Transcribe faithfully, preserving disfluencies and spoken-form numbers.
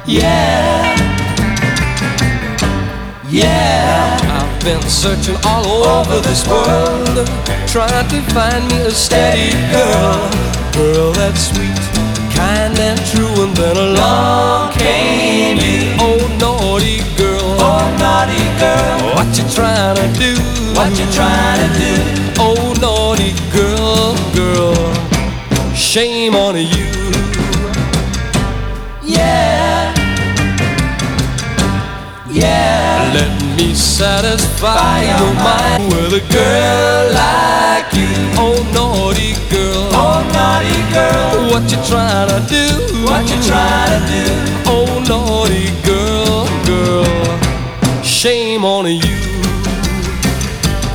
Yeah, yeah. I've been searching all over this world, trying to find me a steady girl, girl that's sweet, kind and true. And then along came you. Oh naughty girl, oh naughty girl, what you trying to do? What you trying to do? Oh naughty girl, girl, shame on you. Yeah, yeah. Let me satisfy your mind with a girl like you. Oh naughty girl, oh naughty girl, what you trying to do? What you trying to do? Oh naughty girl, girl, shame on you.